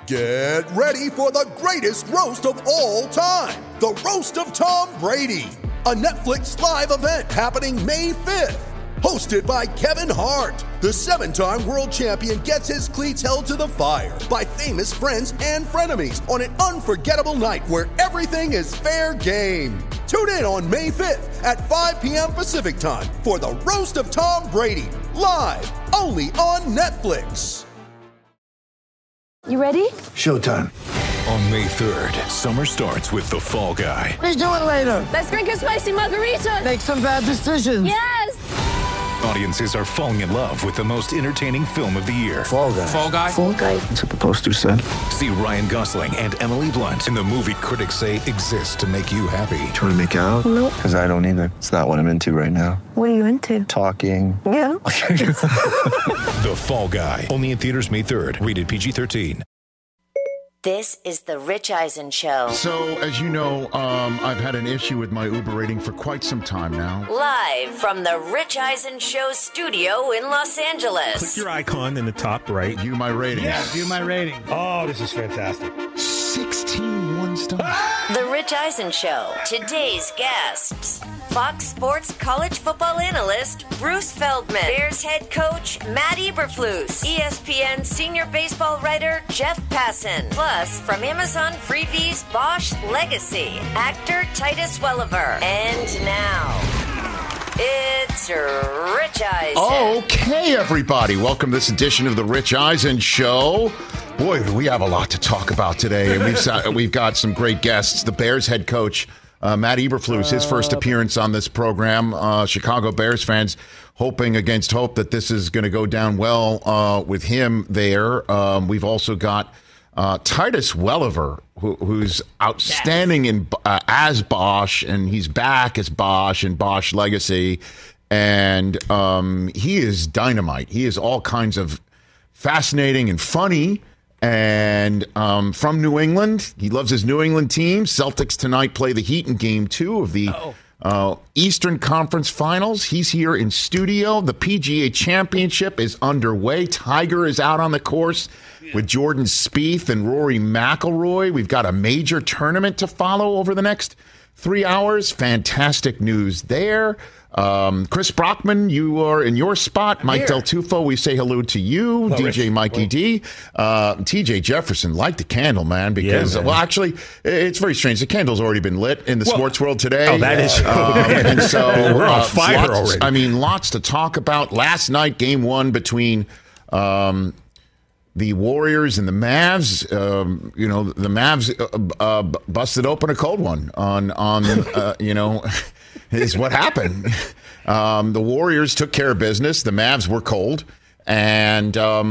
Get ready for the greatest roast of all time, the Roast of Tom Brady, a Netflix live event happening May 5th. Hosted by Kevin Hart, the 7-time world champion gets his cleats held to the fire by famous friends and frenemies on an unforgettable night where everything is fair game. Tune in on May 5th at 5 p.m. Pacific time for the Roast of Tom Brady, live only on Netflix. You ready? Showtime. On May 3rd, summer starts with The Fall Guy. Let's do it later. Let's drink a spicy margarita. Make some bad decisions. Yes! Audiences are falling in love with the most entertaining film of the year. Fall Guy. Fall Guy? Fall Guy. That's what the poster said. See Ryan Gosling and Emily Blunt in the movie critics say exists to make you happy. Trying to make it out? Nope. Because I don't either. It's not what I'm into right now. What are you into? Talking. Yeah. The Fall Guy. Only in theaters May 3rd. Rated PG-13. This is the Rich Eisen Show. So, as you know, I've had an issue with my Uber rating for quite some time now. Live from the Rich Eisen Show studio in Los Angeles. Click your icon in the top right. View my ratings. Yeah, view my rating. Oh, this is fantastic. 16 one-star. The Rich Eisen Show. Today's guests: Fox Sports college football analyst Bruce Feldman, Bears head coach Matt Eberflus, ESPN senior baseball writer Jeff Passan, plus from Amazon Freebies Bosch Legacy, actor Titus Welliver. And now, it's Rich Eisen. Okay, everybody. Welcome to this edition of the Rich Eisen Show. Boy, we have a lot to talk about today. And we've got some great guests. The Bears head coach, Matt Eberflus, his first appearance on this program. Chicago Bears fans hoping against hope that this is going to go down well with him there. We've also got Titus Welliver, who's outstanding as Bosch, and he's back as Bosch and Bosch Legacy. And he is dynamite. He is all kinds of fascinating and funny. And from New England, he loves his New England team. Celtics tonight play the Heat in Game 2 of the Eastern Conference Finals. He's here in studio. The PGA Championship is underway. Tiger is out on the course with Jordan Spieth and Rory McIlroy. We've got a major tournament to follow over the next 3 hours. Fantastic news there. Chris Brockman, you are in your spot. Mike Del Tufo, we say hello to you. Hello, DJ Rich. Mikey D. TJ Jefferson, light the candle, man, because, well, actually, it's very strange. The candle's already been lit in the sports world today. Oh, that is. And so we're on fire already. I mean, lots to talk about. Last night, Game 1 between the Warriors and the Mavs. The Mavs busted open a cold one on is what happened. The Warriors took care of business. The Mavs were cold, and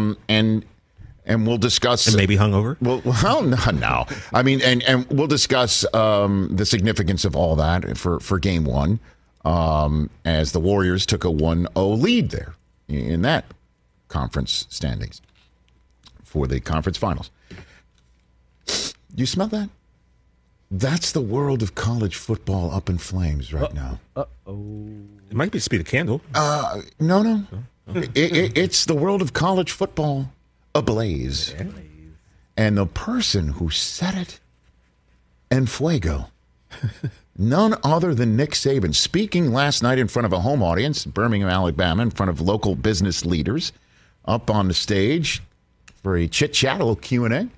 we'll discuss. And maybe hungover. Well, no. I mean, and we'll discuss the significance of all that for Game 1, as the Warriors took a 1-0 lead there in that conference standings for the conference finals. You smell that? That's the world of college football up in flames right now. It might be speed of candle. No. It's the world of college football ablaze. Yeah. And the person who set it en fuego, none other than Nick Saban, speaking last night in front of a home audience, Birmingham, Alabama, in front of local business leaders, up on the stage for a chit-chat, a little Q&A,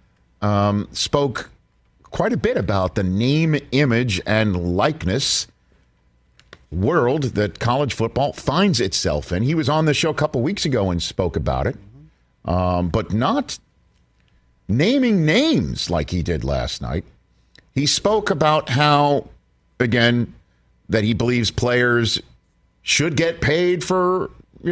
spoke quite a bit about the name, image, and likeness world that college football finds itself in. He was on the show a couple weeks ago and spoke about it, but not naming names like he did last night. He spoke about how, again, that he believes players should get paid for,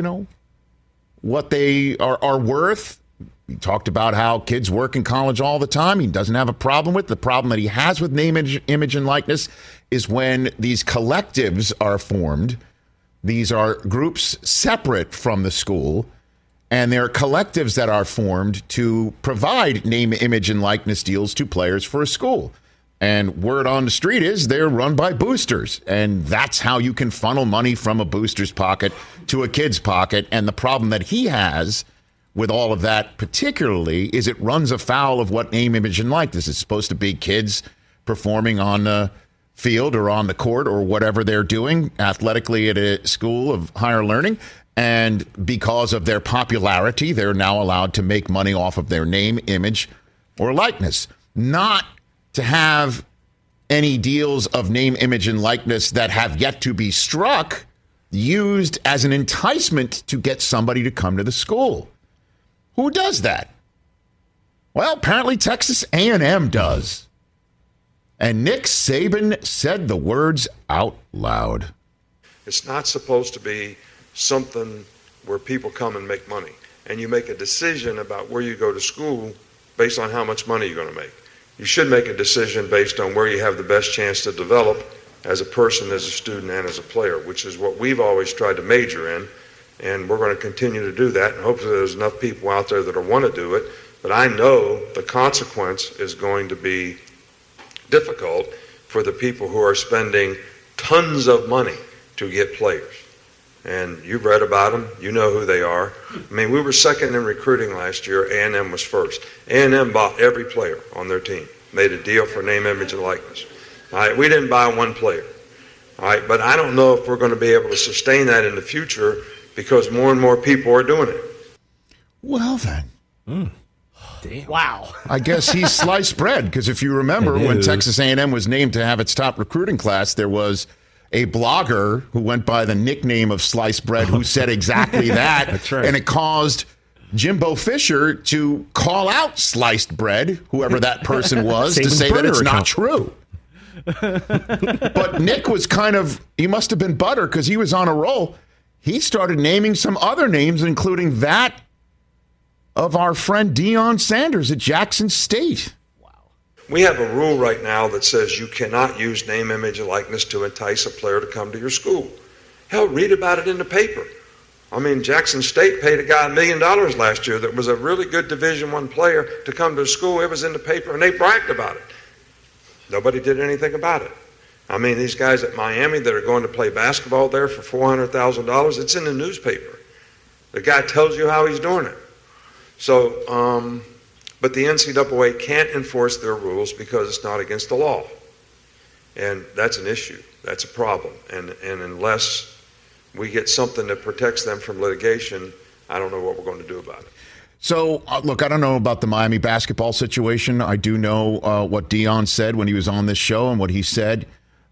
what they are worth. He talked about how kids work in college all the time. He doesn't have a problem with it. The problem that he has with name, image, and likeness is when these collectives are formed. These are groups separate from the school, and they're collectives that are formed to provide name, image, and likeness deals to players for a school. And word on the street is they're run by boosters, and that's how you can funnel money from a booster's pocket to a kid's pocket. And the problem that he has with all of that particularly is it runs afoul of what name, image, and likeness is supposed to be. Kids performing on the field or on the court or whatever they're doing athletically at a school of higher learning. And because of their popularity, they're now allowed to make money off of their name, image, or likeness. Not to have any deals of name, image, and likeness that have yet to be struck used as an enticement to get somebody to come to the school. Who does that? Well, apparently Texas A&M does. And Nick Saban said the words out loud. It's not supposed to be something where people come and make money. And you make a decision about where you go to school based on how much money you're going to make. You should make a decision based on where you have the best chance to develop as a person, as a student, and as a player, which is what we've always tried to major in. And we're going to continue to do that. And hopefully there's enough people out there that want to do it. But I know the consequence is going to be difficult for the people who are spending tons of money to get players. And you've read about them. You know who they are. I mean, we were second in recruiting last year. A&M was first. A&M bought every player on their team, made a deal for name, image, and likeness. All right, we didn't buy one player. All right, but I don't know if we're going to be able to sustain that in the future because more and more people are doing it. Well, then. Damn. Wow. I guess he's sliced bread, because if you remember when Texas A&M was named to have its top recruiting class, there was a blogger who went by the nickname of Sliced Bread who said exactly that. That's right. And it caused Jimbo Fisher to call out Sliced Bread, whoever that person was, to say that it's not true. But Nick was he must have been butter because he was on a roll. He started naming some other names, including that of our friend Deion Sanders at Jackson State. We have a rule right now that says you cannot use name, image, and likeness to entice a player to come to your school. Hell, read about it in the paper. I mean, Jackson State paid a guy $1 million last year that was a really good Division I player to come to the school. It was in the paper, and they bragged about it. Nobody did anything about it. I mean, these guys at Miami that are going to play basketball there for $400,000, it's in the newspaper. The guy tells you how he's doing it. So, but the NCAA can't enforce their rules because it's not against the law. And that's an issue. That's a problem. And unless we get something that protects them from litigation, I don't know what we're going to do about it. So, look, I don't know about the Miami basketball situation. I do know what Deion said when he was on this show and what he said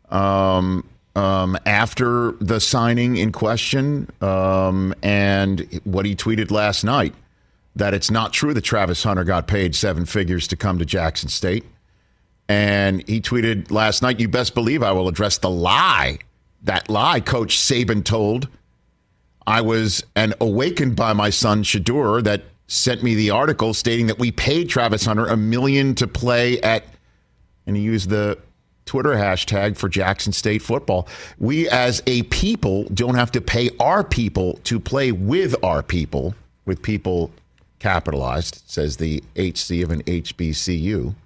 after the signing in question and what he tweeted last night, that it's not true that Travis Hunter got paid 7 figures to come to Jackson State. And he tweeted last night, "You best believe I will address the lie. That lie Coach Saban told. I was awakened by my son Shadur that sent me the article stating that we paid Travis Hunter $1 million to play at," and he used the Twitter hashtag for Jackson State football. "We as a people don't have to pay our people to play with our people," with people capitalized, says the HC of an HBCU.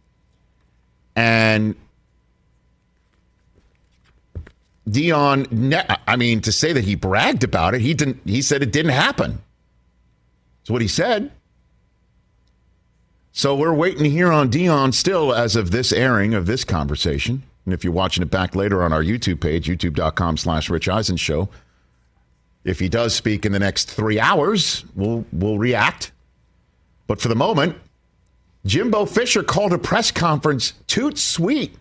And Deion, I mean, to say that he bragged about it, he said it didn't happen. That's what he said. So we're waiting to hear on Deion still as of this airing of this conversation. And if you're watching it back later on our YouTube page, youtube.com/Rich Eisen Show, if he does speak in the next 3 hours, we'll react. But for the moment, Jimbo Fisher called a press conference toot sweet.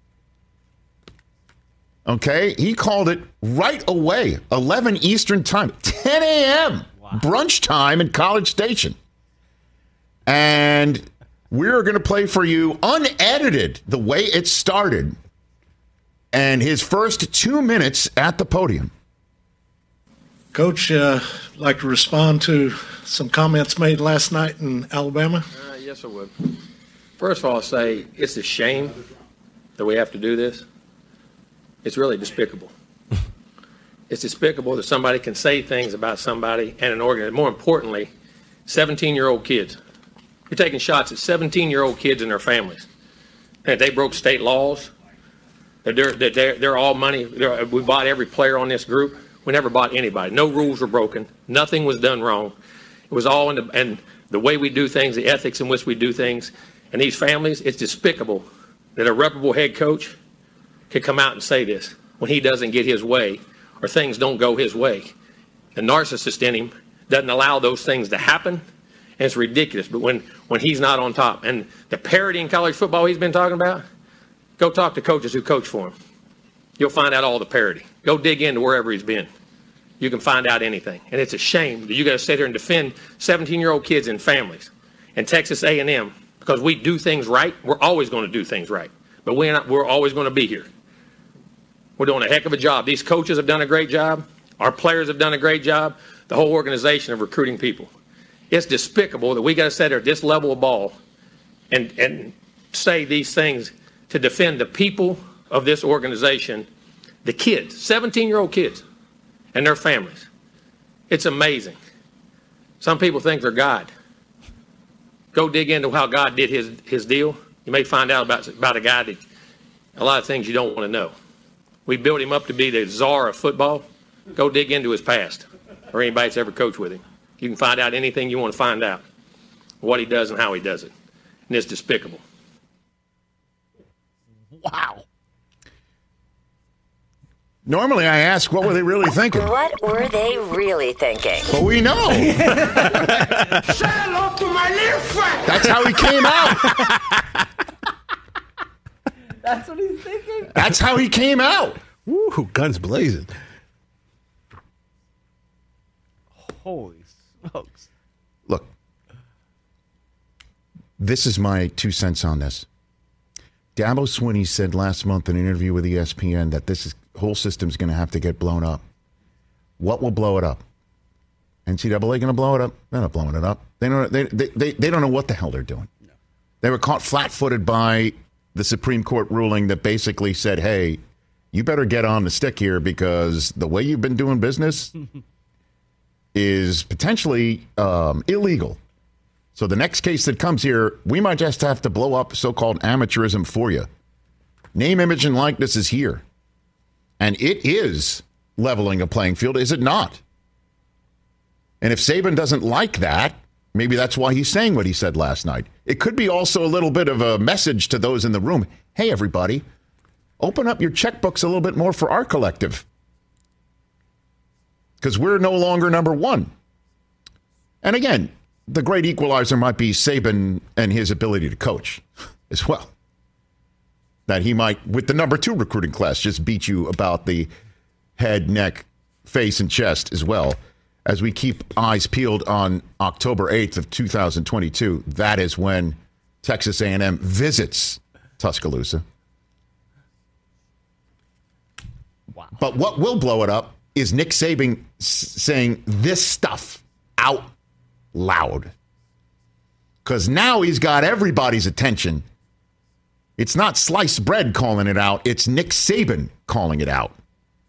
Okay? He called it right away, 11 Eastern time, 10 a.m., brunch time in College Station. And we're going to play for you unedited the way it started and his first 2 minutes at the podium. Coach, I'd like to respond to some comments made last night in Alabama. Yes, I would. First of all, I'll say it's a shame that we have to do this. It's really despicable. It's despicable that somebody can say things about somebody and an organization. More importantly, 17-year-old kids. You're taking shots at 17-year-old kids and their families. And they broke state laws. They're all money. We bought every player on this group. We never bought anybody. No rules were broken. Nothing was done wrong. It was all and the way we do things, the ethics in which we do things. And these families, it's despicable that a reputable head coach could come out and say this when he doesn't get his way or things don't go his way. The narcissist in him doesn't allow those things to happen, and it's ridiculous. But when he's not on top, and the parity in college football he's been talking about, go talk to coaches who coach for him. You'll find out all the parity. Go dig into wherever he's been. You can find out anything. And it's a shame that you got to sit here and defend 17-year-old kids and families and Texas A&M because we do things right. We're always going to do things right. But we're always going to be here. We're doing a heck of a job. These coaches have done a great job. Our players have done a great job. The whole organization of recruiting people. It's despicable that we got to sit here at this level of ball and say these things to defend the people of this organization, the kids, 17-year-old kids, and their families. It's amazing. Some people think they're God. Go dig into how God did his deal. You may find out about a guy that a lot of things you don't want to know. We built him up to be the czar of football. Go dig into his past or anybody that's ever coached with him. You can find out anything you want to find out, what he does and how he does it. And it's despicable. Wow. Normally I ask, what were they really thinking? What were they really thinking? But we know. Say hello to my little friend. That's how he came out. That's what he's thinking? That's how he came out. Woo, guns blazing. Holy smokes. Look, this is my 2 cents on this. Dabo Swinney said last month in an interview with ESPN that whole system's going to have to get blown up. What will blow it up? NCAA going to blow it up? They're not blowing it up. They don't know what the hell they're doing. No. They were caught flat-footed by the Supreme Court ruling that basically said, hey, you better get on the stick here because the way you've been doing business is potentially illegal. So the next case that comes here, we might just have to blow up so-called amateurism for you. Name, image, and likeness is here. And it is leveling a playing field, is it not? And if Saban doesn't like that, maybe that's why he's saying what he said last night. It could be also a little bit of a message to those in the room. Hey, everybody, open up your checkbooks a little bit more for our collective. Because we're no longer number one. And again, the great equalizer might be Saban and his ability to coach as well. That he might, with the number 2 recruiting class, just beat you about the head, neck, face, and chest as well. As we keep eyes peeled on October 8th of 2022, that is when Texas A&M visits Tuscaloosa. Wow. But what will blow it up is Nick Saban saying this stuff out loud. Because now he's got everybody's attention. It's not sliced bread calling it out. It's Nick Saban calling it out.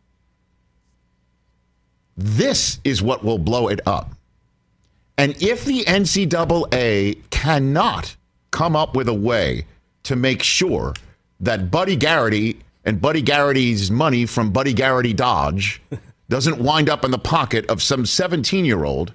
This is what will blow it up. And if the NCAA cannot come up with a way to make sure that Buddy Garrity and Buddy Garrity's money from Buddy Garrity Dodge doesn't wind up in the pocket of some 17-year-old,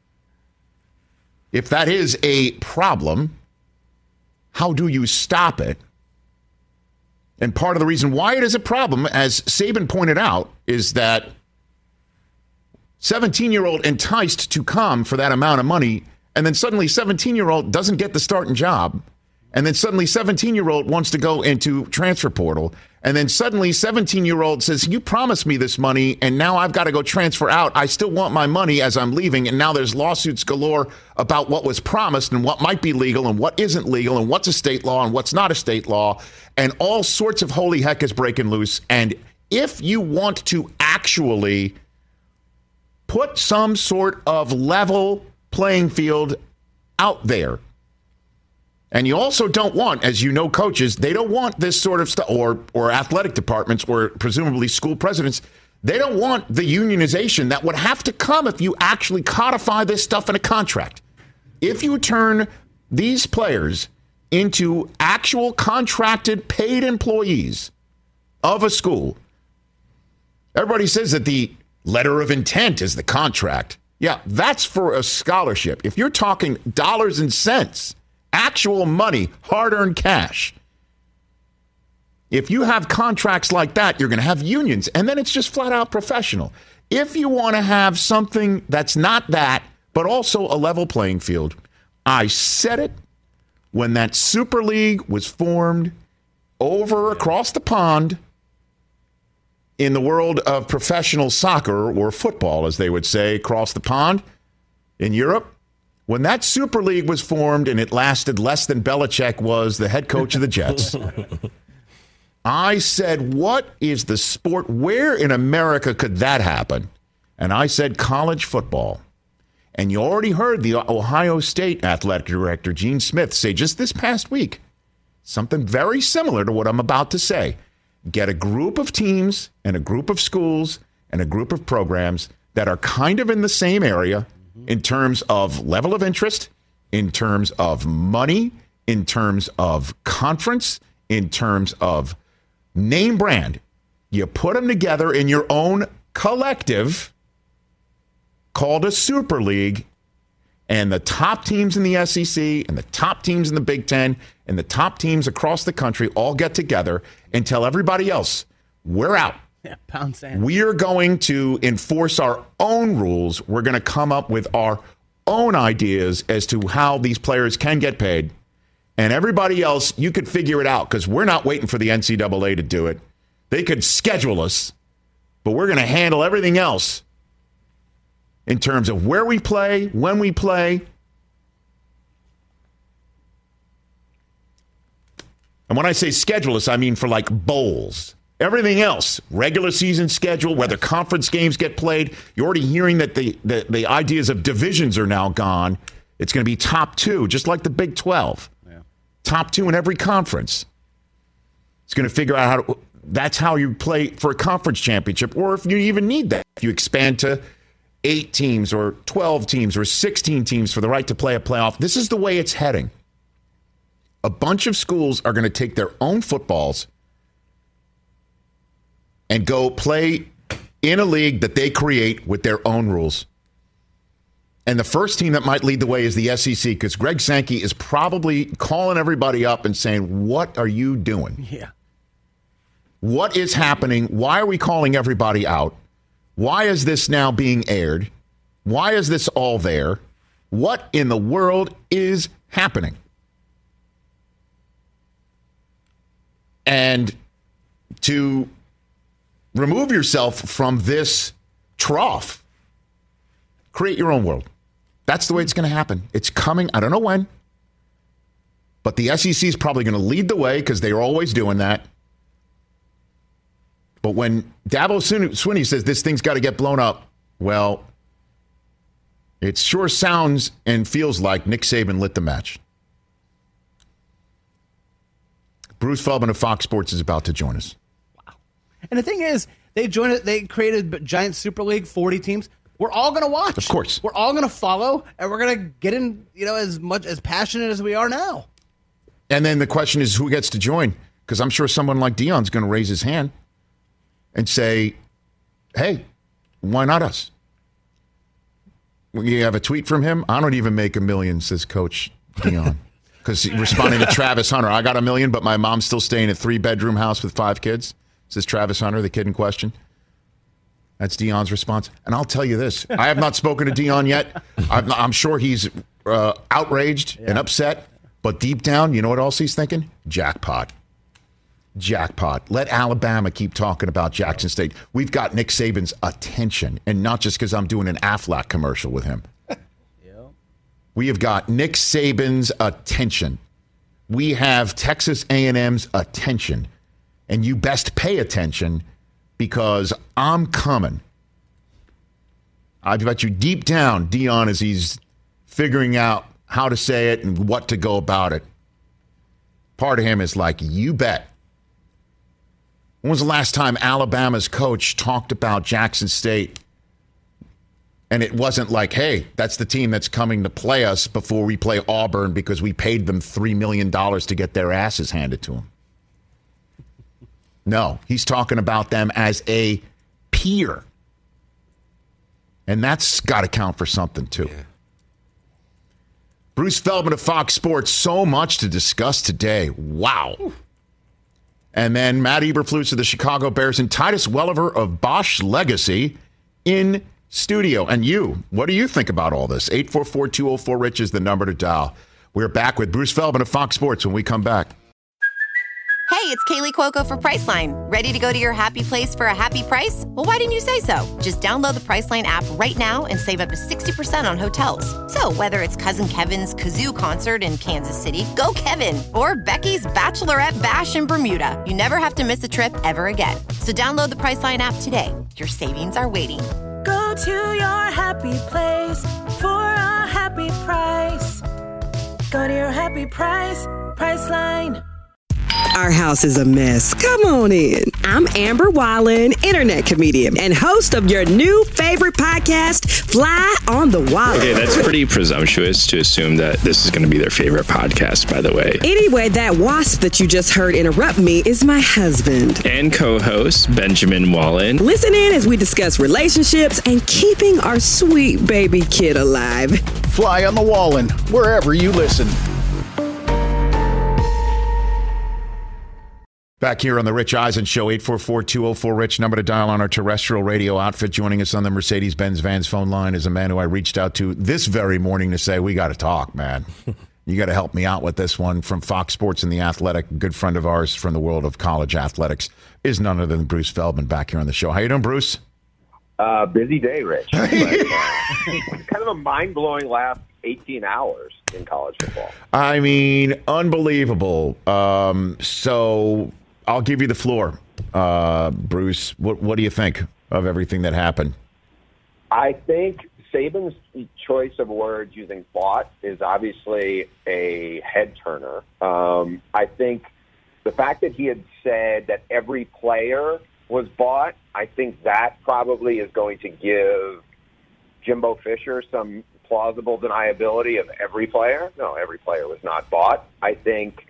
if that is a problem, how do you stop it? And part of the reason why it is a problem, as Saban pointed out, is that 17-year-old enticed to come for that amount of money, and then suddenly 17-year-old doesn't get the starting job, and then suddenly 17-year-old wants to go into transfer portal, and then suddenly 17-year-old says, you promised me this money, and now I've got to go transfer out. I still want my money as I'm leaving, and now there's lawsuits galore about what was promised and what might be legal and what isn't legal and what's a state law and what's not a state law, and all sorts of holy heck is breaking loose. And if you want to actually put some sort of level playing field out there, and you also don't want, as you know, coaches, they don't want this sort of stuff, or athletic departments, or presumably school presidents, they don't want the unionization that would have to come if you actually codify this stuff in a contract. If you turn these players into actual contracted, paid employees of a school, everybody says that the letter of intent is the contract. Yeah, that's for a scholarship. If you're talking dollars and cents, actual money, hard-earned cash, if you have contracts like that, you're going to have unions, and then it's just flat-out professional. If you want to have something that's not that, but also a level playing field, I said it when that Super League was formed over across the pond in the world of professional soccer, or football, as they would say, across the pond in Europe. When that Super League was formed and it lasted less than Belichick was the head coach of the Jets, I said, what is the sport? Where in America could that happen? And I said college football. And you already heard the Ohio State athletic director, Gene Smith, say just this past week something very similar to what I'm about to say. Get a group of teams and a group of schools and a group of programs that are kind of in the same area in terms of level of interest, in terms of money, in terms of conference, in terms of name brand. You put them together in your own collective called a Super League, and the top teams in the SEC and the top teams in the Big Ten and the top teams across the country all get together and tell everybody else, we're out. Yeah, pound sand. We are going to enforce our own rules. We're going to come up with our own ideas as to how these players can get paid. And everybody else, you could figure it out, because we're not waiting for the NCAA to do it. They could schedule us, but we're going to handle everything else in terms of where we play, when we play. And when I say schedule us, I mean for like bowls. Everything else, regular season schedule, whether conference games get played. You're already hearing that the ideas of divisions are now gone. It's going to be top two, just like the Big 12. Yeah. Top two in every conference. It's going to figure out how to, that's how you play for a conference championship, or if you even need that. If you expand to 8 teams or 12 teams or 16 teams for the right to play a playoff. This is the way it's heading. A bunch of schools are going to take their own footballs and go play in a league that they create with their own rules. And the first team that might lead the way is the SEC, because Greg Sankey is probably calling everybody up and saying, what are you doing? Yeah. What is happening? Why are we calling everybody out? Why is this now being aired? Why is this all there? What in the world is happening? And to remove yourself from this trough, create your own world. That's the way it's going to happen. It's coming. I don't know when. But the SEC is probably going to lead the way, because they are always doing that. But when Dabo Swinney says this thing's got to get blown up, well, it sure sounds and feels like Nick Saban lit the match. Bruce Feldman of Fox Sports is about to join us. Wow. And the thing is, they created a giant Super League, 40 teams. We're all going to watch. Of course. We're all going to follow, and we're going to get in, as much as passionate as we are now. And then the question is, who gets to join? Because I'm sure someone like Dion's going to raise his hand and say, hey, why not us? You have a tweet from him? I don't even make $1 million, says Coach Dion. Because responding to Travis Hunter, I got $1 million, but my mom's still staying in a 3-bedroom house with 5 kids, says Travis Hunter, the kid in question. That's Dion's response. And I'll tell you this. I have not spoken to Dion yet. I'm sure he's outraged and upset. But deep down, you know what else he's thinking? Jackpot. Jackpot. Let Alabama keep talking about Jackson State. We've got Nick Saban's attention, and not just because I'm doing an Aflac commercial with him. We have got Nick Saban's attention. We have Texas A&M's attention. And you best pay attention, because I'm coming. I bet you deep down, Dion, as he's figuring out how to say it and what to go about it, part of him is like, you bet. When was the last time Alabama's coach talked about Jackson State? And it wasn't like, hey, that's the team that's coming to play us before we play Auburn because we paid them $3 million to get their asses handed to them. No, he's talking about them as a peer. And that's got to count for something, too. Yeah. Bruce Feldman of Fox Sports, so much to discuss today. Wow. Ooh. And then Matt Eberflus of the Chicago Bears and Titus Welliver of Bosch Legacy in studio. And you, what do you think about all this? 844-204-RICH is the number to dial. We're back with Bruce Feldman of Fox Sports when we come back. Hey, it's Kaylee Cuoco for Priceline. Ready to go to your happy place for a happy price? Well, why didn't you say so? Just download the Priceline app right now and save up to 60% on hotels. So whether it's Cousin Kevin's Kazoo Concert in Kansas City, go Kevin, or Becky's Bachelorette Bash in Bermuda, you never have to miss a trip ever again. So download the Priceline app today. Your savings are waiting. Go to your happy place for a happy price. Go to your happy price, Priceline. Our house is a mess. Come on in. I'm Amber Wallen, internet comedian and host of your new favorite podcast, Fly on the Wall. Okay, that's pretty presumptuous to assume that this is going to be their favorite podcast, by the way. Anyway, that wasp that you just heard interrupt me is my husband. And co-host, Benjamin Wallen. Listen in as we discuss relationships and keeping our sweet baby kid alive. Fly on the Wallen, wherever you listen. Back here on the Rich Eisen Show, 844-204-RICH, number to dial on our terrestrial radio outfit. Joining us on the Mercedes-Benz Vans phone line is a man who I reached out to this very morning to say, we got to talk, man. You got to help me out with this one. From Fox Sports and The Athletic, a good friend of ours from the world of college athletics, is none other than Bruce Feldman back here on the show. How you doing, Bruce? Busy day, Rich. But, kind of a mind-blowing last 18 hours in college football. I mean, unbelievable. So I'll give you the floor, Bruce. What do you think of everything that happened? I think Saban's choice of words using bought is obviously a head-turner. I think the fact that he had said that every player was bought, I think that probably is going to give Jimbo Fisher some plausible deniability of every player. No, every player was not bought. I think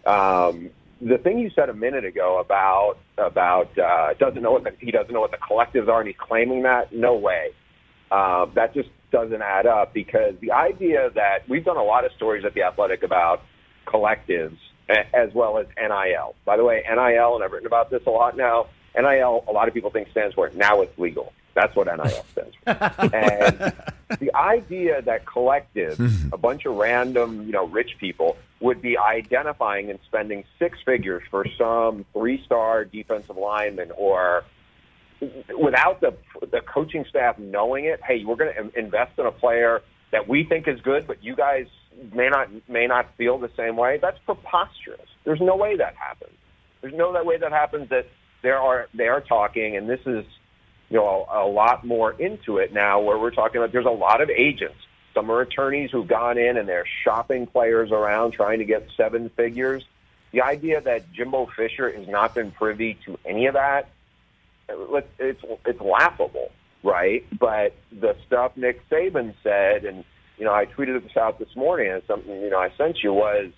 the thing you said a minute ago about he doesn't know what the collectives are, and he's claiming that. No way. That just doesn't add up, because the idea that we've done a lot of stories at The Athletic about collectives as well as NIL. By the way, NIL, and I've written about this a lot now, NIL, a lot of people think stands for now it's legal. That's what NIL stands for. And the idea that collectives, a bunch of random, rich people, would be identifying and spending six figures for some 3-star defensive lineman, or without the coaching staff knowing it, hey, we're going to invest in a player that we think is good, but you guys may not feel the same way. That's preposterous. There's no way that happens. There's no way that happens. That they are talking, and this is a lot more into it now, where we're talking about there's a lot of agents. Some are attorneys who've gone in and they're shopping players around trying to get 7 figures. The idea that Jimbo Fisher has not been privy to any of that, it's laughable, right? But the stuff Nick Saban said, and I tweeted this out this morning, and something I sent you was,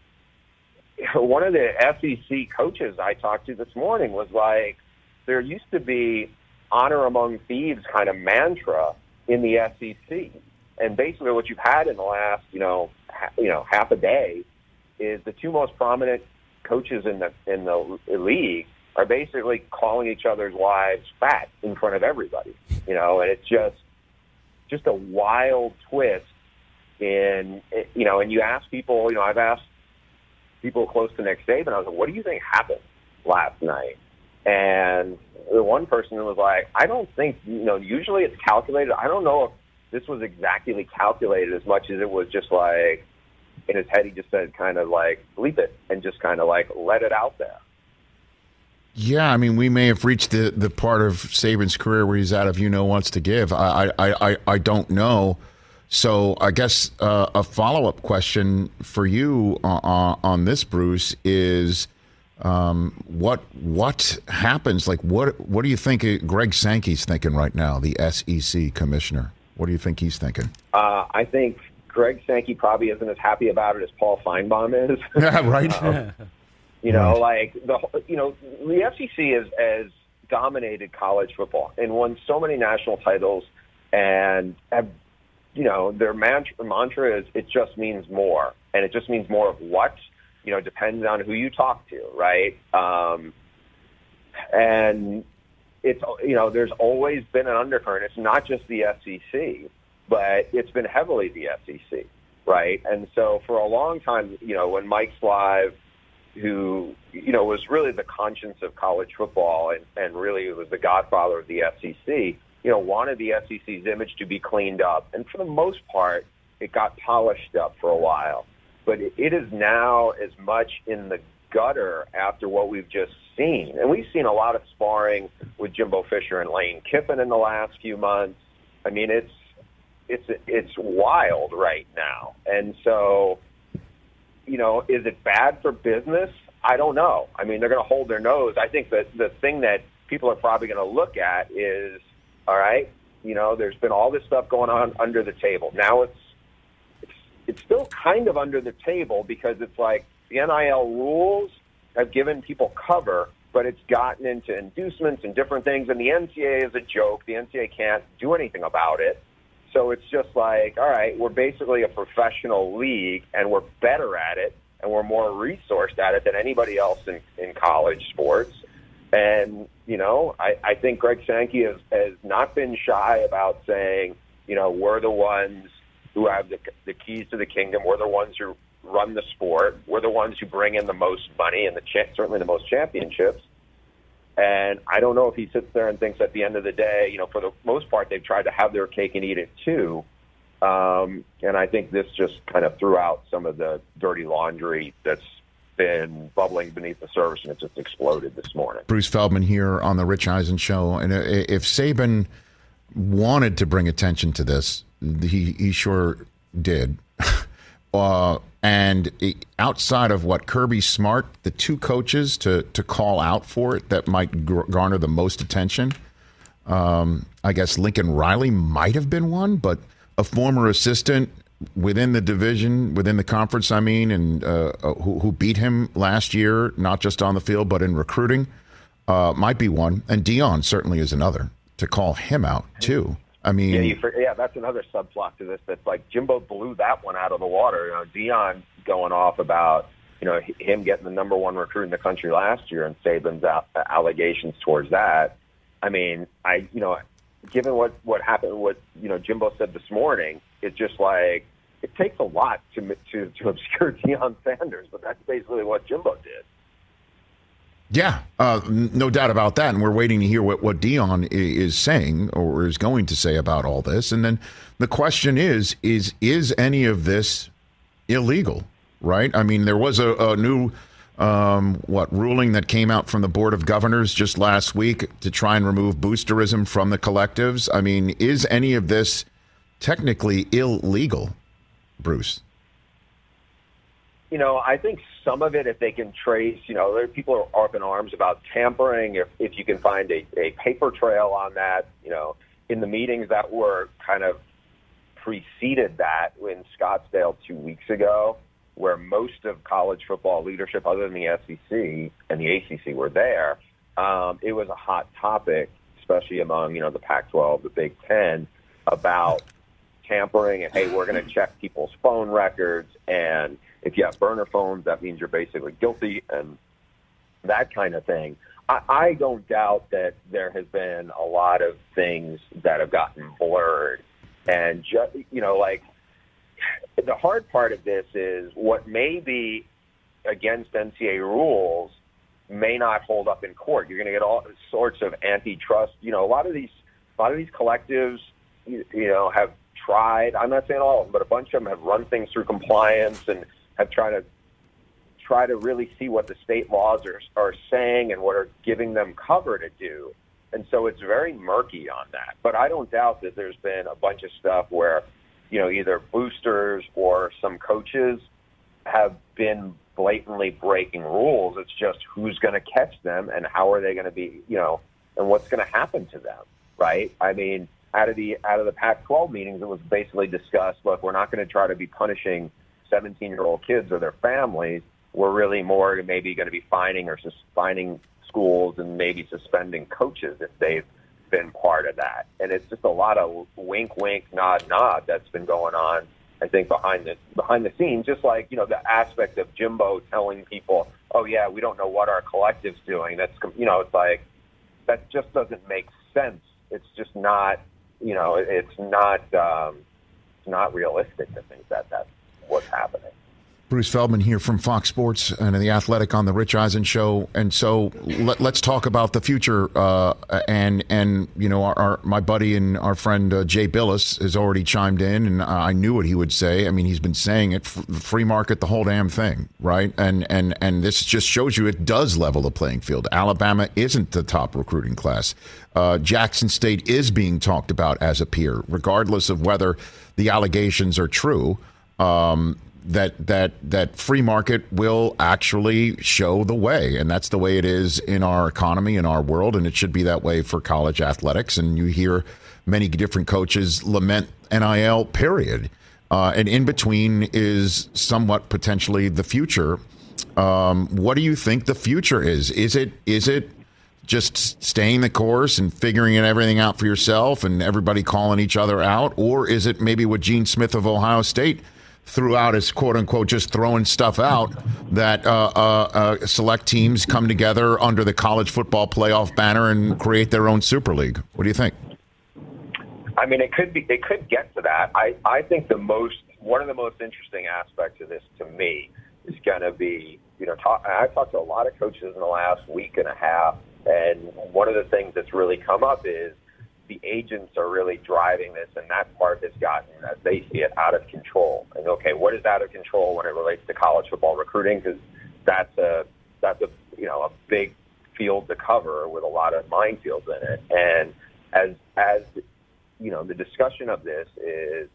one of the SEC coaches I talked to this morning was like, there used to be honor among thieves kind of mantra in the SEC. And basically what you've had in the last, half a day is the two most prominent coaches in the league are basically calling each other's wives fat in front of everybody, and it's just a wild twist and you ask people, I've asked people close to Nick Saban, I was like, what do you think happened last night? And the one person was like, I don't think, usually it's calculated. I don't know if this was exactly calculated as much as it was just like, in his head, he just said kind of like, bleep it, and just kind of like let it out there. Yeah, I mean, we may have reached the part of Saban's career where he's out of wants to give. I don't know. So I guess a follow-up question for you on this, Bruce, is what happens? Like, what do you think Greg Sankey's thinking right now, the SEC commissioner? What do you think he's thinking? I think Greg Sankey probably isn't as happy about it as Paul Feinbaum is. Yeah, right. The SEC has dominated college football and won so many national titles and have, their mantra is it just means more, and it just means more of what, depends on who you talk to, right? And it's, there's always been an undercurrent. It's not just the SEC, but it's been heavily the SEC, right? And so for a long time, when Mike Slive, who, was really the conscience of college football and really was the godfather of the SEC, wanted the SEC's image to be cleaned up. And for the most part, it got polished up for a while. But it is now as much in the gutter after what we've just seen. And we've seen a lot of sparring with Jimbo Fisher and Lane Kiffin in the last few months. I mean, it's wild right now. And so, is it bad for business? I don't know. I mean, they're going to hold their nose. I think that the thing that people are probably going to look at is, all right, there's been all this stuff going on under the table. Now it's still kind of under the table because it's like the NIL rules have given people cover, but it's gotten into inducements and different things, and the NCAA is a joke. The NCAA can't do anything about it. So it's just like, all right, we're basically a professional league, and we're better at it, and we're more resourced at it than anybody else in college sports. And, I think Greg Sankey has not been shy about saying, we're the ones who have the keys to the kingdom. We're the ones who run the sport. We're the ones who bring in the most money and certainly the most championships. And I don't know if he sits there and thinks at the end of the day, for the most part, they've tried to have their cake and eat it too. And I think this just kind of threw out some of the dirty laundry that's been bubbling beneath the surface, and it just exploded this morning. Bruce Feldman here on the Rich Eisen Show. And if Saban wanted to bring attention to this, he sure did. And outside of what Kirby Smart, the two coaches to call out for it that might garner the most attention, I guess Lincoln Riley might have been one, but a former assistant within the division, within the conference, and who beat him last year, not just on the field, but in recruiting, might be one. And Deion certainly is another to call him out, too. I mean, that's another subplot to this. That's like Jimbo blew that one out of the water. Deion going off about him getting the number one recruit in the country last year and Saban's allegations towards that. I mean, given what happened, what Jimbo said this morning, it's just like it takes a lot to obscure Deion Sanders, but that's basically what Jimbo did. Yeah, no doubt about that. And we're waiting to hear what Deion is saying or is going to say about all this. And then the question is any of this illegal, right? I mean, there was a new ruling that came out from the Board of Governors just last week to try and remove boosterism from the collectives. I mean, is any of this technically illegal, Bruce? I think some of it, if they can trace, there people are up in arms about tampering. If you can find a paper trail on that, in the meetings that were kind of preceded that in Scottsdale 2 weeks ago, where most of college football leadership, other than the SEC and the ACC, were there, it was a hot topic, especially among, the Pac-12, the Big Ten, about tampering and, hey, we're going to check people's phone records, and if you have burner phones, that means you're basically guilty, and that kind of thing. I don't doubt that there has been a lot of things that have gotten blurred. And, the hard part of this is what may be against NCAA rules may not hold up in court. You're going to get all sorts of antitrust. A lot of these collectives, have tried. I'm not saying all of them, but a bunch of them have run things through compliance and have tried to really see what the state laws are saying and what are giving them cover to do. And so it's very murky on that. But I don't doubt that there's been a bunch of stuff where, either boosters or some coaches have been blatantly breaking rules. It's just who's going to catch them and how are they going to be, and what's going to happen to them, right? I mean, out of the Pac-12 meetings, it was basically discussed, look, we're not going to try to be punishing 17-year-old kids or their families. We're really more maybe going to be fining schools and maybe suspending coaches if they've been part of that. And it's just a lot of wink, wink, nod, nod that's been going on, I think, behind the scenes, just like, you know, the aspect of Jimbo telling people, oh, yeah, we don't know what our collective's doing. That's, you know, it's like, that just doesn't make sense. It's just not, you know, it's not realistic to think that that's what's happening. Bruce Feldman here from Fox Sports and The Athletic on the Rich Eisen Show. And so let's talk about the future. And you know, my buddy and our friend Jay Billis has already chimed in, and I knew what he would say. I mean, he's been saying it, free market, the whole damn thing, right? And this just shows you it does level the playing field. Alabama isn't the top recruiting class. Jackson State is being talked about as a peer, regardless of whether the allegations are true. That free market will actually show the way, and that's the way it is in our economy, in our world, and it should be that way for college athletics. And you hear many different coaches lament NIL, period. And in between is somewhat potentially the future. What do you think the future is? Is it just staying the course and figuring everything out for yourself and everybody calling each other out? Or is it maybe what Gene Smith of Ohio State threw out as quote unquote just throwing stuff out, that select teams come together under the college football playoff banner and create their own Super League? What do you think? I mean, it could get to that. I think one of the most interesting aspects of this to me is going to be, you know, I've talked to a lot of coaches in the last week and a half, and one of the things that's really come up is the agents are really driving this, and that part has gotten, as they see it, out of control. And okay, what is out of control when it relates to college football recruiting? Because that's a you know, a big field to cover with a lot of minefields in it. And as you know, the discussion of this is,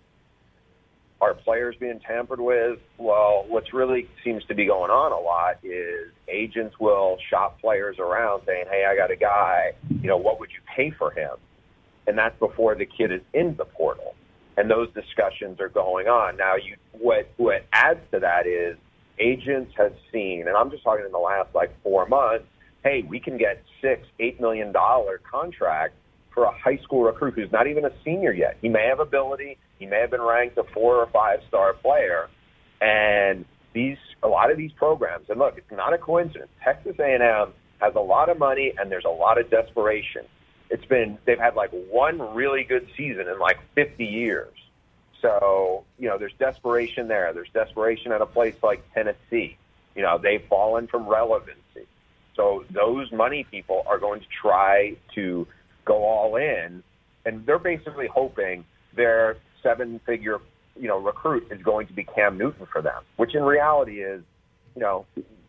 are players being tampered with? Well, what's really seems to be going on a lot is agents will shop players around saying, hey, I got a guy, you know, what would you pay for him? And that's before the kid is in the portal. And those discussions are going on. Now, what adds to that is agents have seen, and I'm just talking in the last, 4 months, hey, we can get $6-8 million contract for a high school recruit who's not even a senior yet. He may have ability. He may have been ranked a 4- or 5-star player. And a lot of these programs, and look, it's not a coincidence. Texas A&M has a lot of money, and there's a lot of desperation. They've had one really good season in 50 years. So, you know, there's desperation there. There's desperation at a place like Tennessee. You know, they've fallen from relevancy. So those money people are going to try to go all in, and they're basically hoping their 7-figure, you know, recruit is going to be Cam Newton for them, which in reality is, you know,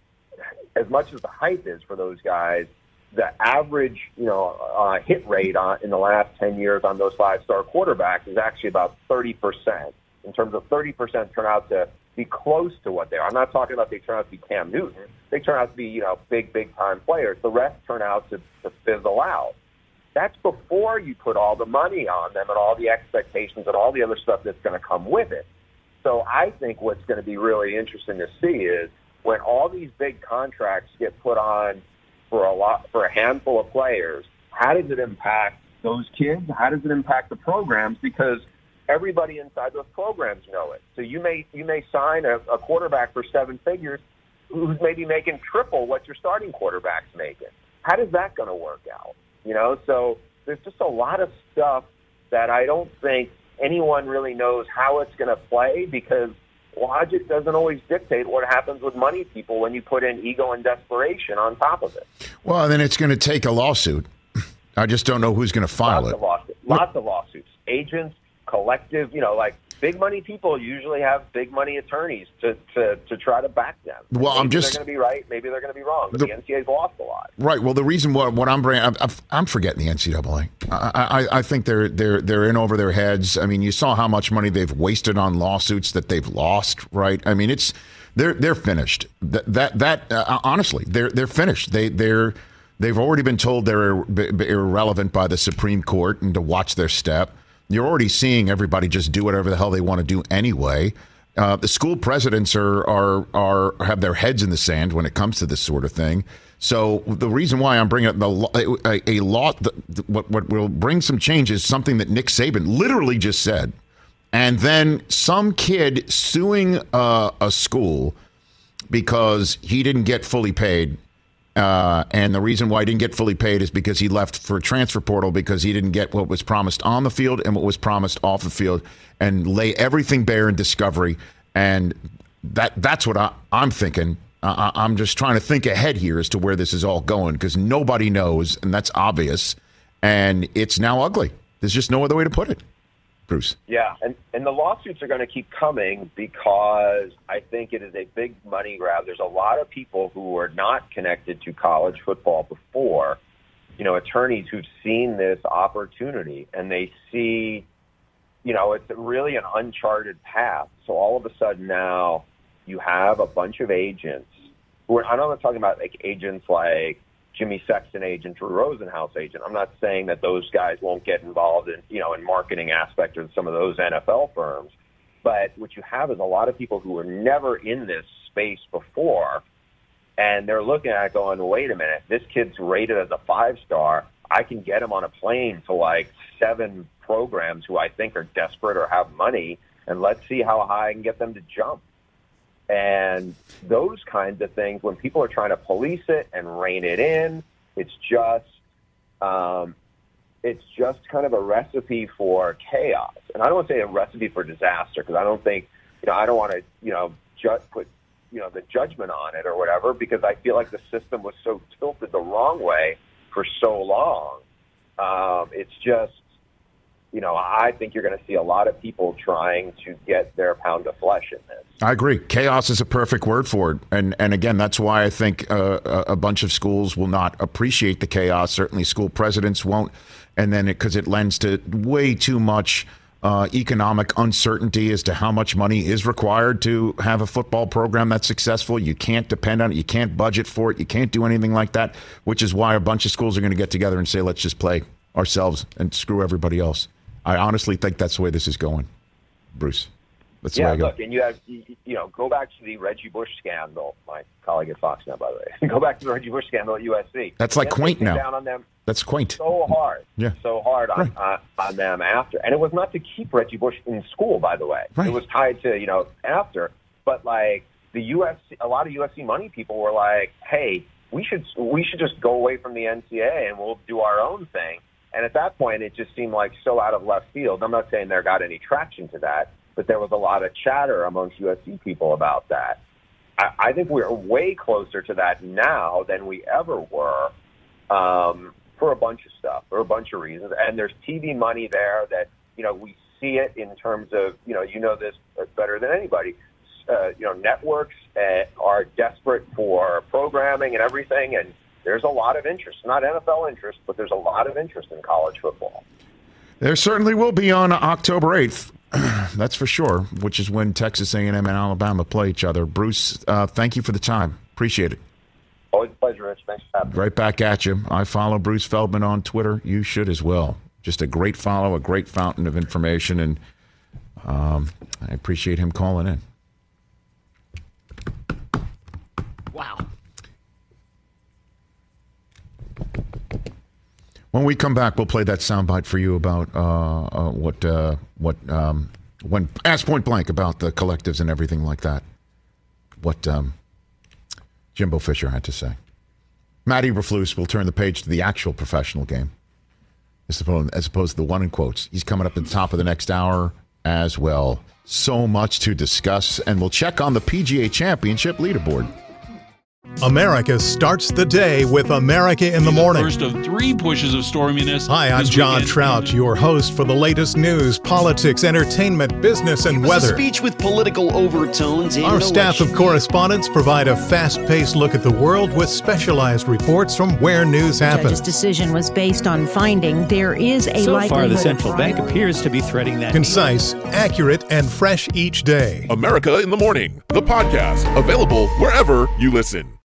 as much as the hype is for those guys, the average, you know, hit rate in the last 10 years on those 5-star quarterbacks is actually about 30%. In terms of 30% turn out to be close to what they are. I'm not talking about they turn out to be Cam Newton. They turn out to be, you know, big time players. The rest turn out to fizzle out. That's before you put all the money on them and all the expectations and all the other stuff that's going to come with it. So I think what's going to be really interesting to see is when all these big contracts get put on for a handful of players, how does it impact those kids? How does it impact the programs? Because everybody inside those programs know it. So you may sign a quarterback for 7 figures who's maybe making triple what your starting quarterback's making. How does that going to work out? You know, so there's just a lot of stuff that I don't think anyone really knows how it's going to play, because logic doesn't always dictate what happens with money people when you put in ego and desperation on top of it. Well, then it's going to take a lawsuit. I just don't know who's going to file it. Lots of lawsuits. Agents, collective, you know, big money people usually have big money attorneys to try to back them. Well, maybe they're going to be right, maybe they're going to be wrong, but the NCAA's lost a lot. Right. Well, the reason what I'm forgetting the NCAA. I think they're in over their heads. I mean, you saw how much money they've wasted on lawsuits that they've lost. Right. I mean, they're finished. Honestly, they're finished. They've already been told they're irrelevant by the Supreme Court and to watch their step. You're already seeing everybody just do whatever the hell they want to do anyway. The school presidents are have their heads in the sand when it comes to this sort of thing. So the reason why I'm bringing up what will bring some change is something that Nick Saban literally just said. And then some kid suing a school because he didn't get fully paid. And the reason why he didn't get fully paid is because he left for a transfer portal because he didn't get what was promised on the field and what was promised off the field, and lay everything bare in discovery. And that's what I'm thinking. I'm just trying to think ahead here as to where this is all going, because nobody knows, and that's obvious. And it's now ugly. There's just no other way to put it. Bruce. Yeah, and the lawsuits are going to keep coming because I think it is a big money grab. There's a lot of people who are not connected to college football before, attorneys who've seen this opportunity, and they see, it's really an uncharted path. So all of a sudden now you have a bunch of agents who are, I'm not talking about like agents like Jimmy Sexton agent, Drew Rosenhaus agent. I'm not saying that those guys won't get involved in, in marketing aspect of some of those NFL firms. But what you have is a lot of people who were never in this space before, and they're looking at it going, wait a minute, this kid's rated as a 5-star. I can get him on a plane to like 7 programs who I think are desperate or have money, and let's see how high I can get them to jump. And those kinds of things, when people are trying to police it and rein it in, it's just kind of a recipe for chaos. And I don't want to say a recipe for disaster, because I don't think, I don't want to, put, the judgment on it or whatever, because I feel like the system was so tilted the wrong way for so long. It's just, I think you're going to see a lot of people trying to get their pound of flesh in this. I agree. Chaos is a perfect word for it. And again, that's why I think a bunch of schools will not appreciate the chaos. Certainly school presidents won't. And then because it lends to way too much economic uncertainty as to how much money is required to have a football program that's successful. You can't depend on it. You can't budget for it. You can't do anything like that, which is why a bunch of schools are going to get together and say, let's just play ourselves and screw everybody else. I honestly think that's the way this is going, Bruce. That's the way I go. Look, and you have, go back to the Reggie Bush scandal. My colleague at Fox now, by the way. Go back to the Reggie Bush scandal at USC. That's like quaint now. Down on them that's quaint. So hard. Yeah. So hard on them after. And it was not to keep Reggie Bush in school, by the way. Right. It was tied to, after. But like the USC, a lot of USC money people were like, hey, we should just go away from the NCAA and we'll do our own thing. And at that point, it just seemed like so out of left field. I'm not saying there got any traction to that, but there was a lot of chatter amongst USC people about that. I think we're way closer to that now than we ever were for a bunch of stuff, for a bunch of reasons. And there's TV money there that, we see it in terms of, this better than anybody. Networks are desperate for programming and everything, and there's a lot of interest, not NFL interest, but there's a lot of interest in college football. There certainly will be on October 8th. That's for sure, which is when Texas A&M and Alabama play each other. Bruce, thank you for the time. Appreciate it. Always a pleasure, Rich. Thanks for having me. Right back at you. I follow Bruce Feldman on Twitter. You should as well. Just a great follow, a great fountain of information, and I appreciate him calling in. Wow. When we come back, we'll play that soundbite for you about when asked point blank about the collectives and everything like that. What Jimbo Fisher had to say. Matt Eberflus will turn the page to the actual professional game, as opposed to the one in quotes. He's coming up at the top of the next hour as well. So much to discuss, and we'll check on the PGA Championship leaderboard. America starts the day with America in the Morning. First of 3 pushes of storminess. Hi, I'm John Trout, your host for the latest news, politics, entertainment, business, and weather. A speech with political overtones. Our staff of correspondents provide a fast-paced look at the world with specialized reports from where news happens. The judge's decision was based on finding there is a so likelihood. So far, the central bank appears to be threading that. Concise, accurate, and fresh each day. America in the Morning, the podcast, available wherever you listen.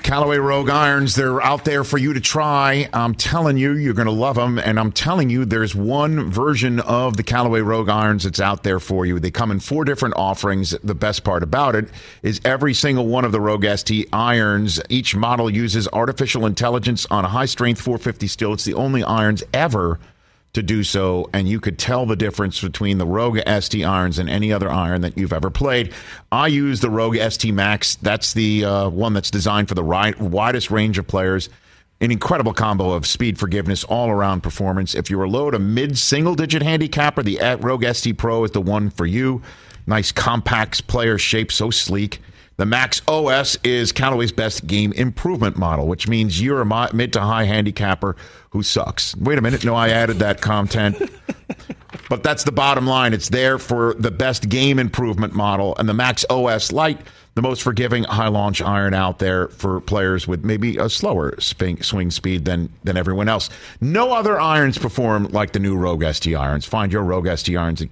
Callaway Rogue Irons, they're out there for you to try. I'm telling you, you're going to love them. And I'm telling you, there's one version of the Callaway Rogue Irons that's out there for you. They come in 4 different offerings. The best part about it is every single one of the Rogue ST irons, each model uses artificial intelligence on a high-strength 450 steel. It's the only irons ever to do so, and you could tell the difference between the Rogue ST irons and any other iron that you've ever played. I use the Rogue ST Max. That's the one that's designed for the widest range of players. An incredible combo of speed, forgiveness, all-around performance. If you're a low to mid-single-digit handicapper, the Rogue ST Pro is the one for you. Nice compact player shape, so sleek. The Max OS is Callaway's best game improvement model, which means you're a mid to high handicapper who sucks. Wait a minute. No, I added that content. But that's the bottom line. It's there for the best game improvement model. And the Max OS Lite, the most forgiving high launch iron out there for players with maybe a slower swing speed than everyone else. No other irons perform like the new Rogue ST irons. Find your Rogue ST irons at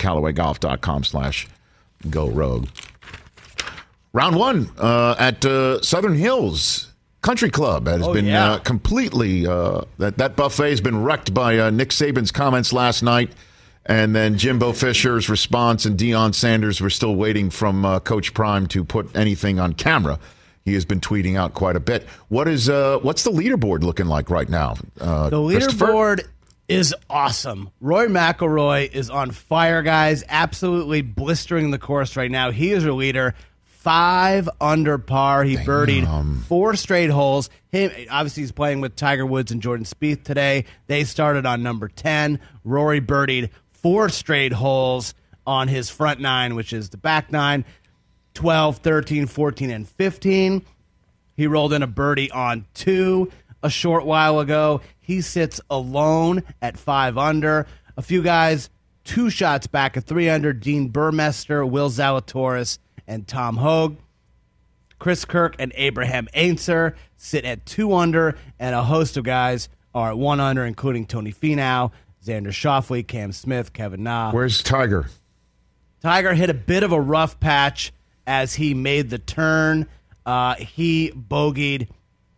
CallawayGolf.com/GoRogue. Round 1 at Southern Hills Country Club has been completely that buffet has been wrecked by Nick Saban's comments last night, and then Jimbo Fisher's response, and Deion Sanders. We're still waiting from Coach Prime to put anything on camera. He has been tweeting out quite a bit. What's the leaderboard looking like right now? The leaderboard is awesome. Rory McIlroy is on fire, guys. Absolutely blistering the course right now. He is your leader. 5 under par. He birdied 4 straight holes. Obviously, he's playing with Tiger Woods and Jordan Spieth today. They started on number 10. Rory birdied 4 straight holes on his front 9, which is the back 9, 12, 13, 14, and 15. He rolled in a birdie on 2 a short while ago. He sits alone at 5 under. A few guys 2 shots back at 3 under. Dean Burmester, Will Zalatoris, and Tom Hogue. Chris Kirk and Abraham Ainser sit at 2 under, and a host of guys are at 1 under, including Tony Finau, Xander Schauffele, Cam Smith, Kevin Na. Where's Tiger? Tiger hit a bit of a rough patch as he made the turn. He bogeyed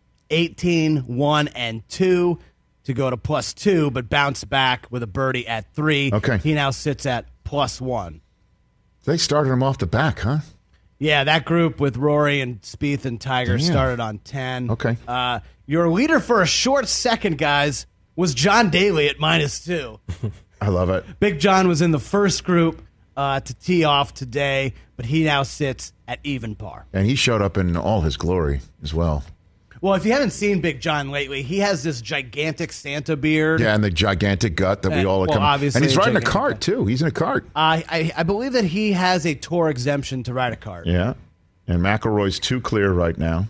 18, 1, and 2 to go to +2, but bounced back with a birdie at 3. Okay. He now sits at +1. They started him off the back, huh? Yeah, that group with Rory and Spieth and Tiger started on 10. Okay. Your leader for a short second, guys, was John Daly at -2. I love it. Big John was in the first group to tee off today, but he now sits at even par. And he showed up in all his glory as well. Well, if you haven't seen Big John lately, he has this gigantic Santa beard. Yeah, and the gigantic gut that we all come. Obviously, and he's riding a cart, too. He's in a cart. I believe that he has a tour exemption to ride a cart. Yeah. And McIlroy's 2 clear right now.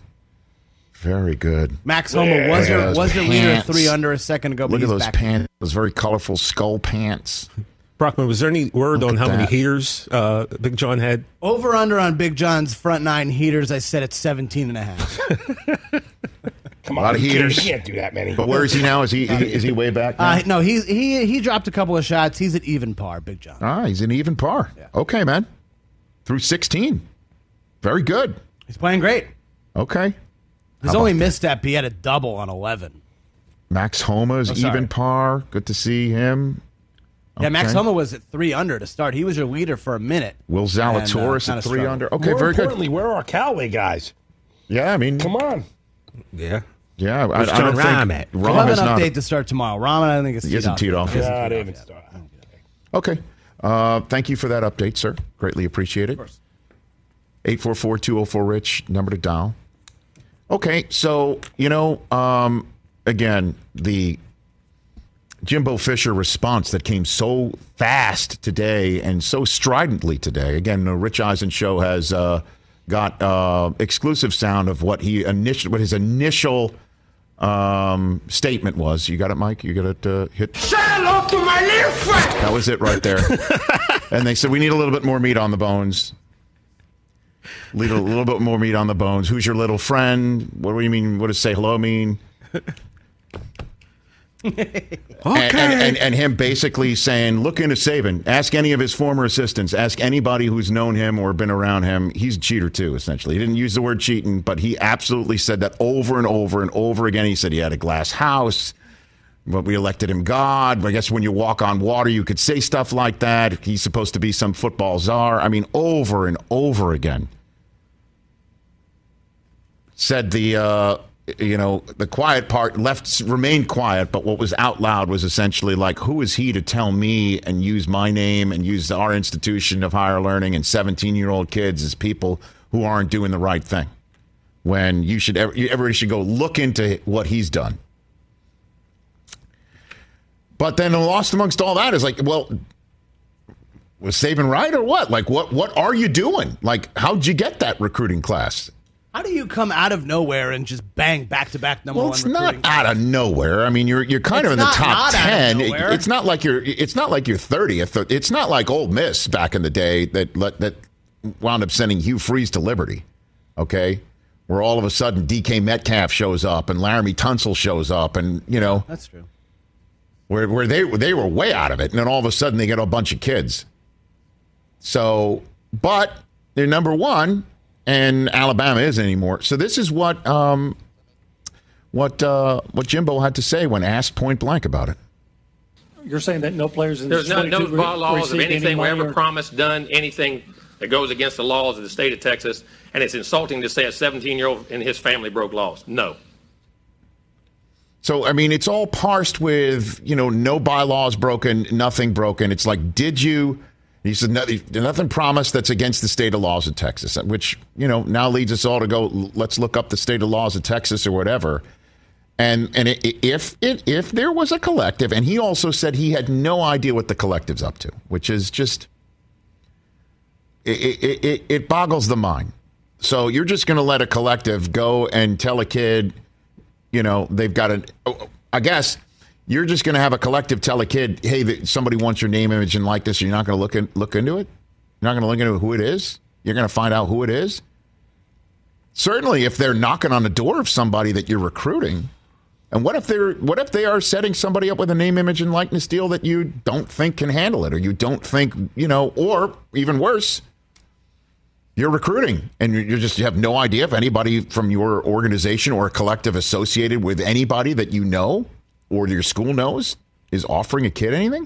Very good. Max Homa was your leader 3 under a second ago. Look at those pants. Those very colorful skull pants. Brockman, was there any word on how many heaters Big John had? Over under on Big John's front 9 heaters, I said it's 17.5. Come on, a lot of heaters. You can't do that many. But where is he now? Is he way back now? No, he dropped a couple of shots. He's at even par, Big John. He's in even par. Yeah. Okay, man. Through 16. Very good. He's playing great. Okay. His only misstep, he had a double on 11. Max Homa is even par. Good to see him. Yeah, Max Homa was at 3 under to start. He was your leader for a minute. Will Zalatoris at 3 under. Okay, More very good. importantly, where are our Callaway guys? Yeah, I mean, come on. Yeah. Yeah, Where's I don't John think Rahm We'll have an update to start tomorrow. Rahm, I don't think it's teed off. He isn't teed off. Yeah, they haven't started. Okay. Thank you for that update, sir. Greatly appreciate it. Of course. 844-204-RICH, number to dial. Okay, so, again, the Jimbo Fisher response that came so fast today and so stridently today. Again, the Rich Eisen show has got exclusive sound of what his initial statement was. You got it, Mike? You got it hit? Say hello to my little friend! That was it right there. And they said, we need a little bit more meat on the bones. A little bit more meat on the bones. Who's your little friend? What do you mean? What does say hello mean? And him basically saying, look into Saban. Ask any of his former assistants. Ask anybody who's known him or been around him. He's a cheater, too, essentially. He didn't use the word cheating, but he absolutely said that over and over and over again. He said he had a glass house, but we elected him God. I guess when you walk on water, you could say stuff like that. He's supposed to be some football czar. I mean, over and over again. Said the quiet part remained quiet, but what was out loud was essentially like, who is he to tell me and use my name and use our institution of higher learning and 17-year-old kids as people who aren't doing the right thing? When everybody should go look into what he's done. But then lost amongst all that is like, well, was Saban right or what? Like, what are you doing? Like, how'd you get that recruiting class? How do you come out of nowhere and just bang back-to-back number one? Well, it's not out of nowhere. I mean, you're kind of in the top 10. It's not like you're 30th. It's not like Ole Miss back in the day that wound up sending Hugh Freeze to Liberty. Okay, where all of a sudden DK Metcalf shows up and Laramie Tunsil shows up, and that's true. Where they were way out of it, and then all of a sudden they get a bunch of kids. So, but they're number one. And Alabama isn't anymore. So this is what Jimbo had to say when asked point blank about it. You're saying that no players in there's the no laws of anything we ever promised, done anything that goes against the laws of the state of Texas, and it's insulting to say a 17-year-old and his family broke laws. No. So I mean, it's all parsed with no bylaws broken, nothing broken. It's like, did you? He said, nothing promised that's against the state of laws of Texas, which, now leads us all to go, let's look up the state of laws of Texas or whatever. And if there was a collective, and he also said he had no idea what the collective's up to, which is just, it boggles the mind. So you're just going to let a collective go and tell a kid, they've got I guess, you're just going to have a collective tell a kid, hey, somebody wants your name, image, and likeness. You're not going to look into it? You're not going to look into who it is? You're going to find out who it is? Certainly, if they're knocking on the door of somebody that you're recruiting, and what if they are setting somebody up with a name, image, and likeness deal that you don't think can handle it, or you don't think, or even worse, you're recruiting and you have no idea if anybody from your organization or a collective associated with anybody that you know or your school knows is offering a kid anything?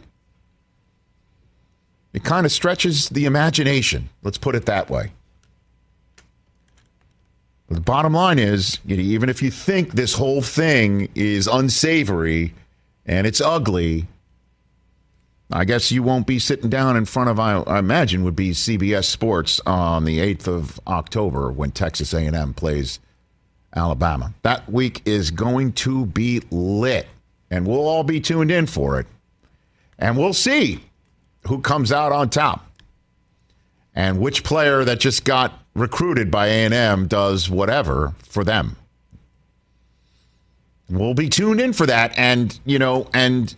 It kind of stretches the imagination. Let's put it that way. But the bottom line is, even if you think this whole thing is unsavory and it's ugly, I guess you won't be sitting down in front of, I imagine, would be CBS Sports on the 8th of October when Texas A&M plays Alabama. That week is going to be lit. And we'll all be tuned in for it. And we'll see who comes out on top. And which player that just got recruited by A&M does whatever for them. We'll be tuned in for that. And, and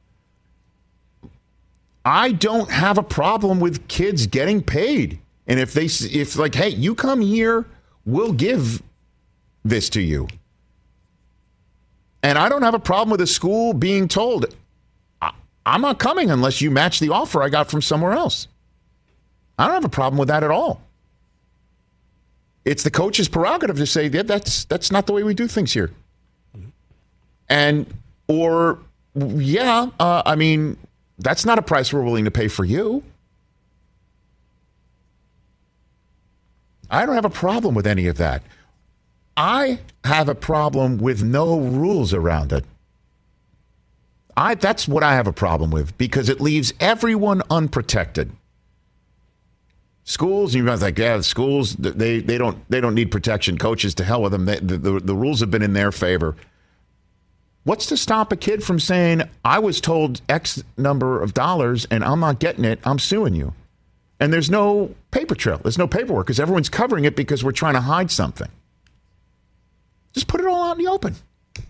I don't have a problem with kids getting paid. And if like, hey, you come here, we'll give this to you. And I don't have a problem with a school being told, I'm not coming unless you match the offer I got from somewhere else. I don't have a problem with that at all. It's the coach's prerogative to say, yeah, that's not the way we do things here. I mean, that's not a price we're willing to pay for you. I don't have a problem with any of that. I have a problem with no rules around it. That's what I have a problem with, because it leaves everyone unprotected. Schools, you guys like, yeah, schools, they don't need protection. Coaches, to hell with them. The rules have been in their favor. What's to stop a kid from saying, I was told X number of dollars and I'm not getting it, I'm suing you? And there's no paper trail. There's no paperwork because everyone's covering it because we're trying to hide something. Just put it all out in the open.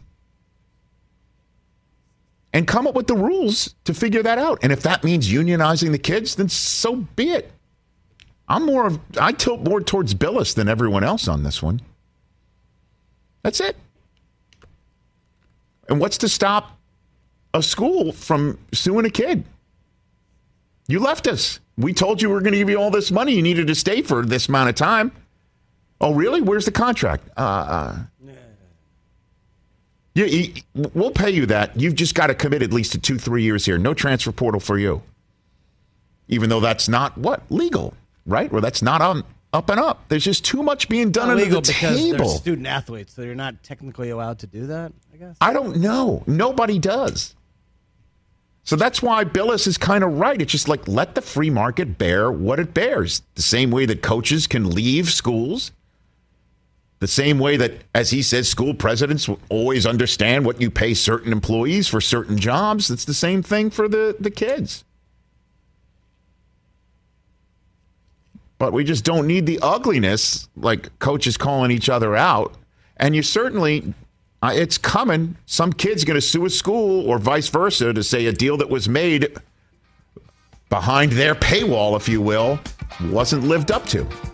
And come up with the rules to figure that out. And if that means unionizing the kids, then so be it. I tilt more towards Billis than everyone else on this one. That's it. And what's to stop a school from suing a kid. You left us. We told you we were going to give you all this money. You needed to stay for this amount of time. Oh, really? Where's the contract? We'll pay you that. You've just got to commit at least to 2-3 years here. No transfer portal for you. Even though that's not legal, right? Or that's not on up and up. There's just too much being done under the because table. they're student athletes, so you're not technically allowed to do that, I guess. I don't know. Nobody does. So that's why Billis is kind of right. It's just like, let the free market bear what it bears. The same way that coaches can leave schools. The same way that, as he says, school presidents will always understand what you pay certain employees for certain jobs. It's the same thing for the kids. But we just don't need the ugliness, like coaches calling each other out. And you certainly, it's coming. Some kid's going to sue a school or vice versa to say a deal that was made behind their paywall, if you will, wasn't lived up to.